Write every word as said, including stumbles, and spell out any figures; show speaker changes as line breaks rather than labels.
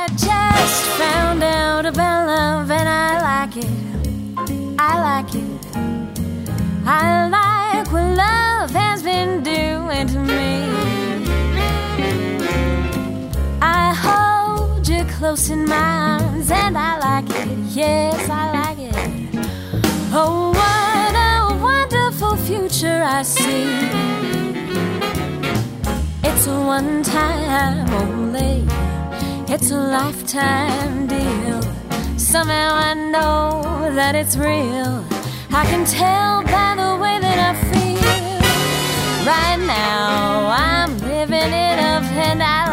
I just found out about love and I like it. I like it. I like what love has been doing to me. I hold you close in my arms and I like it. Yes, I like it. Oh, what a wonderful future I see. It's a one time only. It's a lifetime deal. Somehow I know that it's real. I can tell by the way that I feel. Right now I'm living it up and I